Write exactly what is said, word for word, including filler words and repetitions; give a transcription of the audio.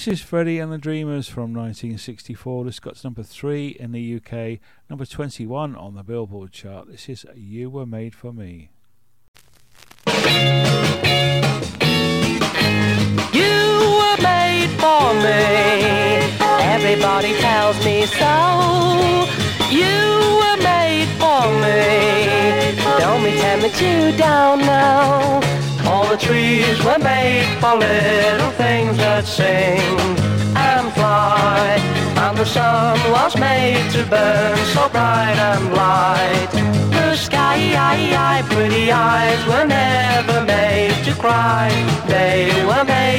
This is Freddie and the Dreamers from nineteen sixty-four. This got to number three in the U K, number twenty-one on the Billboard chart. This is You Were Made For Me. You were made for me, everybody tells me so. You were made for me, don't pretend that you don't know. All the trees were made for little things that sing and fly, and the sun was made to burn so bright and light. The sky, pretty eyes were never made to cry, they were made